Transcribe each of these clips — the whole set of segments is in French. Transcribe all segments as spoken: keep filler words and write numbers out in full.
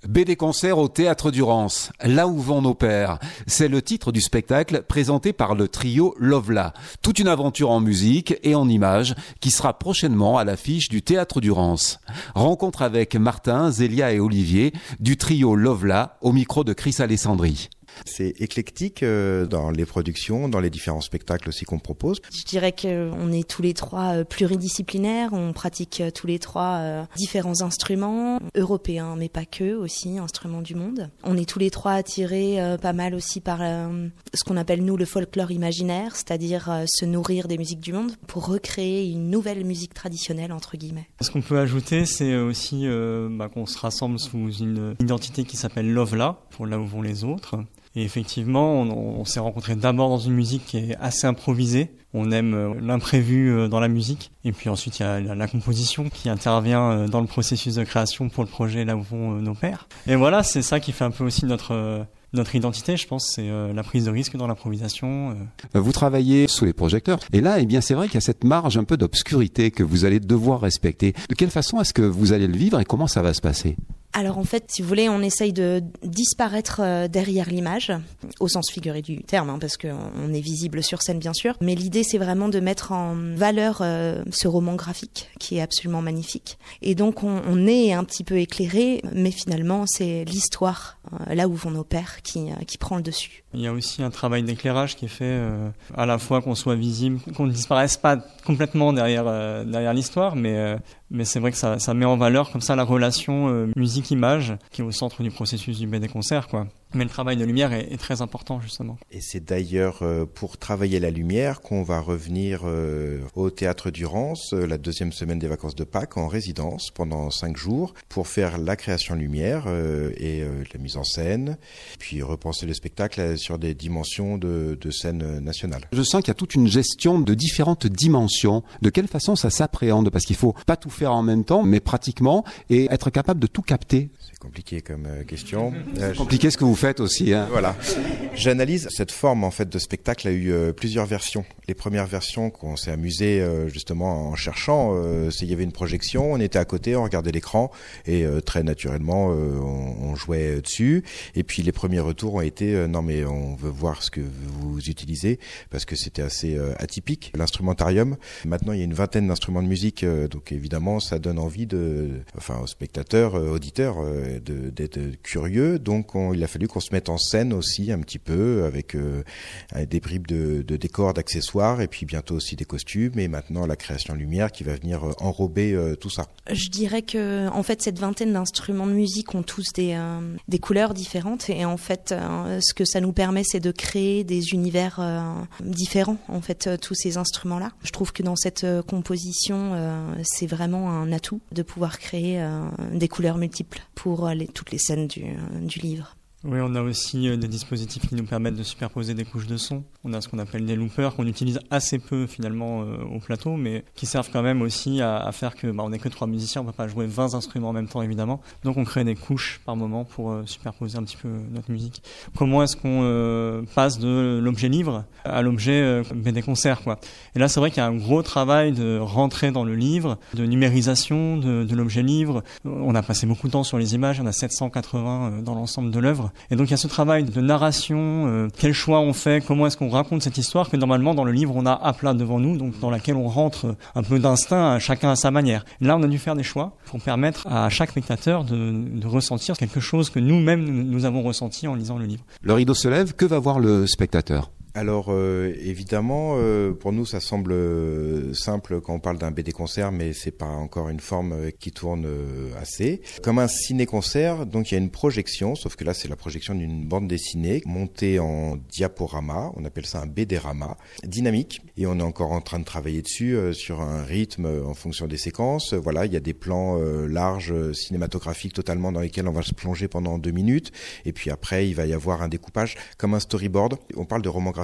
B D concert au Théâtre du Rance, Là où vont nos pères. C'est le titre du spectacle présenté par le trio Lovela. Toute une aventure en musique et en images qui sera prochainement à l'affiche du Théâtre du Rance. Rencontre avec Martin, Zélia et Olivier du trio Lovela au micro de Chris Alessandri. C'est éclectique euh, dans les productions, dans les différents spectacles aussi qu'on propose. Je dirais qu'on est tous les trois euh, pluridisciplinaires, on pratique euh, tous les trois euh, différents instruments, européens mais pas que aussi, instruments du monde. On est tous les trois attirés euh, pas mal aussi par euh, ce qu'on appelle nous le folklore imaginaire, c'est-à-dire euh, se nourrir des musiques du monde pour recréer une nouvelle musique traditionnelle entre guillemets. Ce qu'on peut ajouter, c'est aussi euh, bah, qu'on se rassemble sous une identité qui s'appelle Lovela, pour Là où vont les autres. Et effectivement, on, on s'est rencontrés d'abord dans une musique qui est assez improvisée. On aime l'imprévu dans la musique. Et puis ensuite, il y a la composition qui intervient dans le processus de création pour le projet Là où vont nos pères. Et voilà, c'est ça qui fait un peu aussi notre... Notre identité, je pense, c'est euh, la prise de risque dans l'improvisation. Euh. Vous travaillez sous les projecteurs. Et là, eh bien, c'est vrai qu'il y a cette marge un peu d'obscurité que vous allez devoir respecter. De quelle façon est-ce que vous allez le vivre et comment ça va se passer ? Alors en fait, si vous voulez, on essaye de disparaître derrière l'image, au sens figuré du terme, hein, parce qu'on est visible sur scène bien sûr. Mais l'idée, c'est vraiment de mettre en valeur euh, ce roman graphique qui est absolument magnifique. Et donc on, on est un petit peu éclairé, mais finalement c'est l'histoire, euh, Là où vont nos pères, qui, euh, qui prend le dessus. Il y a aussi un travail d'éclairage qui est fait euh, à la fois qu'on soit visible, qu'on ne disparaisse pas complètement derrière euh, derrière l'histoire, mais euh, mais c'est vrai que ça ça met en valeur comme ça la relation euh, musique-image qui est au centre du processus du B D concert, quoi. Mais le travail de lumière est, est très important, justement. Et c'est d'ailleurs euh, pour travailler la lumière qu'on va revenir euh, au Théâtre du Rance, euh, la deuxième semaine des vacances de Pâques, en résidence pendant cinq jours, pour faire la création lumière euh, et euh, la mise en scène, puis repenser le spectacle sur des dimensions de, de scène nationale. Je sens qu'il y a toute une gestion de différentes dimensions. De quelle façon ça s'appréhende ? Parce qu'il faut pas tout faire en même temps, mais pratiquement, et être capable de tout capter. C'est compliqué comme euh, question. Euh, C'est compliqué ce que vous faites aussi. Hein. Voilà. J'analyse cette forme en fait de spectacle a eu euh, plusieurs versions. Les premières versions qu'on s'est amusé euh, justement en cherchant, euh, c'est il y avait une projection, on était à côté, on regardait l'écran et euh, très naturellement euh, on, on jouait dessus. Et puis les premiers retours ont été euh, non mais on veut voir ce que vous utilisez parce que c'était assez euh, atypique. L'instrumentarium. Maintenant il y a une vingtaine d'instruments de musique, euh, donc évidemment ça donne envie de, enfin aux spectateurs, euh, auditeurs. Euh, De, d'être curieux, donc on, il a fallu qu'on se mette en scène aussi un petit peu avec euh, des bribes de, de décors, d'accessoires et puis bientôt aussi des costumes et maintenant la création lumière qui va venir enrober euh, tout ça. Je dirais que en fait cette vingtaine d'instruments de musique ont tous des euh, des couleurs différentes et en fait euh, ce que ça nous permet c'est de créer des univers euh, différents en fait euh, tous ces instruments là. Je trouve que dans cette euh, composition euh, c'est vraiment un atout de pouvoir créer euh, des couleurs multiples pour Les, toutes les scènes du, du livre. Oui, on a aussi euh, des dispositifs qui nous permettent de superposer des couches de son. On a ce qu'on appelle des loopers qu'on utilise assez peu finalement euh, au plateau, mais qui servent quand même aussi à, à faire que, bah, on n'est que trois musiciens, on ne peut pas jouer vingt instruments en même temps évidemment. Donc on crée des couches par moment pour euh, superposer un petit peu notre musique. Comment est-ce qu'on euh, passe de l'objet livre à l'objet euh, B D concert, quoi. Et là c'est vrai qu'il y a un gros travail de rentrer dans le livre, de numérisation de, de l'objet livre. On a passé beaucoup de temps sur les images, on a sept cent quatre-vingts dans l'ensemble de l'œuvre. Et donc il y a ce travail de narration, euh, quel choix on fait, comment est-ce qu'on raconte cette histoire que normalement dans le livre on a à plat devant nous, donc dans laquelle on rentre un peu d'instinct, chacun à sa manière. Là on a dû faire des choix pour permettre à chaque spectateur de, de ressentir quelque chose que nous-mêmes nous avons ressenti en lisant le livre. Le rideau se lève, que va voir le spectateur ? Alors euh, évidemment, euh, pour nous ça semble euh, simple quand on parle d'un B D concert, mais c'est pas encore une forme euh, qui tourne euh, assez. Comme un ciné-concert, donc il y a une projection, sauf que là c'est la projection d'une bande dessinée montée en diaporama, on appelle ça un BDrama, dynamique, et on est encore en train de travailler dessus euh, sur un rythme euh, en fonction des séquences. Voilà, il y a des plans euh, larges, euh, cinématographiques totalement dans lesquels on va se plonger pendant deux minutes, et puis après il va y avoir un découpage comme un storyboard. On parle de roman graphique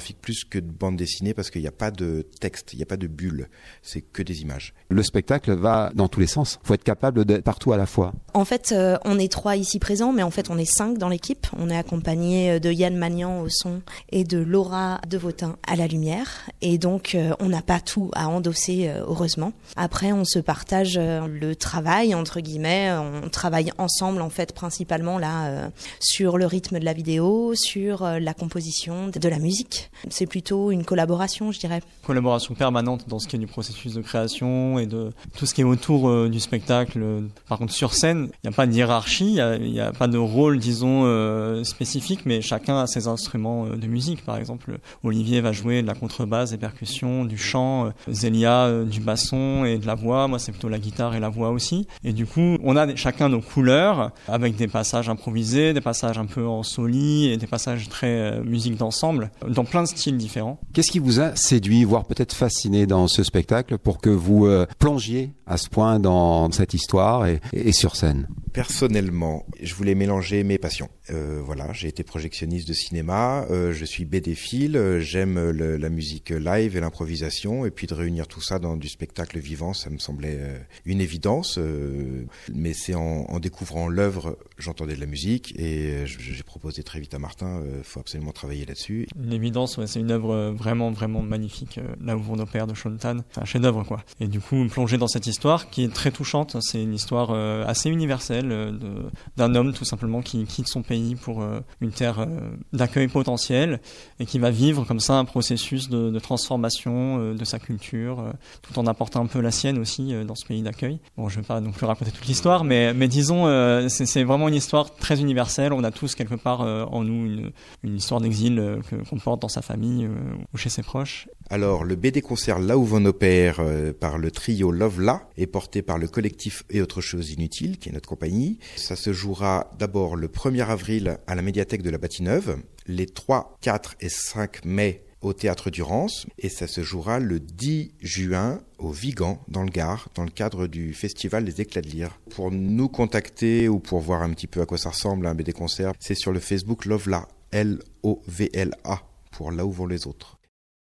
cinématographique plus que de bande dessinée parce qu'il n'y a pas de texte, il n'y a pas de bulle, c'est que des images. Le spectacle va dans tous les sens. Il faut être capable d'être partout à la fois. En fait, euh, on est trois ici présents, mais en fait, on est cinq dans l'équipe. On est accompagné de Yann Magnan au son et de Laura Devotin à la lumière. Et donc, euh, on n'a pas tout à endosser, euh, heureusement. Après, on se partage euh, le travail, entre guillemets. On travaille ensemble, en fait, principalement là, euh, sur le rythme de la vidéo, sur euh, la composition de la musique. C'est plutôt une collaboration, je dirais. Collaboration permanente dans ce qui est du processus de création et de tout ce qui est autour euh, du spectacle. Par contre, sur scène, il n'y a pas de hiérarchie, il n'y a, a pas de rôle, disons, euh, spécifique, mais chacun a ses instruments euh, de musique. Par exemple, Olivier va jouer de la contrebasse, des percussions, du chant, euh, Zélia euh, du basson et de la voix. Moi, c'est plutôt la guitare et la voix aussi. Et du coup, on a chacun nos couleurs, avec des passages improvisés, des passages un peu en soli et des passages très euh, musique d'ensemble, dans plein de styles différents. Qu'est-ce qui vous a séduit, voire peut-être fasciné dans ce spectacle pour que vous euh, plongiez à ce point dans cette histoire et, et sur scène? Personnellement, je voulais mélanger mes passions. Euh, voilà, j'ai été projectionniste de cinéma, euh, je suis bédéphile, euh, j'aime le, la musique live et l'improvisation, et puis de réunir tout ça dans du spectacle vivant, ça me semblait euh, une évidence. Euh, mais c'est en, en découvrant l'œuvre, j'entendais de la musique, et j'ai proposé très vite à Martin, il euh, faut absolument travailler là-dessus. L'évidence, ouais, c'est une œuvre vraiment, vraiment magnifique. Euh, là où vont nos pères de Shaun Tan, c'est un chef-d'œuvre, quoi. Et du coup, plonger dans cette histoire qui est très touchante, c'est une histoire euh, assez universelle. De, d'un homme tout simplement qui quitte son pays pour euh, une terre euh, d'accueil potentiel et qui va vivre comme ça un processus de, de transformation euh, de sa culture euh, tout en apportant un peu la sienne aussi euh, dans ce pays d'accueil. Bon, je vais pas non plus raconter toute l'histoire, mais, mais disons euh, c'est, c'est vraiment une histoire très universelle. On a tous quelque part euh, en nous une, une histoire d'exil euh, que, qu'on porte dans sa famille euh, ou chez ses proches. Alors, le B D concert Là où vont nos pères euh, par le trio Love La est porté par le collectif Et autre chose inutile, qui est notre compagnie. Ça se jouera d'abord le premier avril à la médiathèque de la Bâtie-Neuve, les trois, quatre et cinq mai au Théâtre du Rance, et ça se jouera le dix juin au Vigan, dans le Gard, dans le cadre du festival des Éclats de Lyre. Pour nous contacter ou pour voir un petit peu à quoi ça ressemble un B D concert, c'est sur le Facebook Love La, L O V L A, pour Là où vont les autres.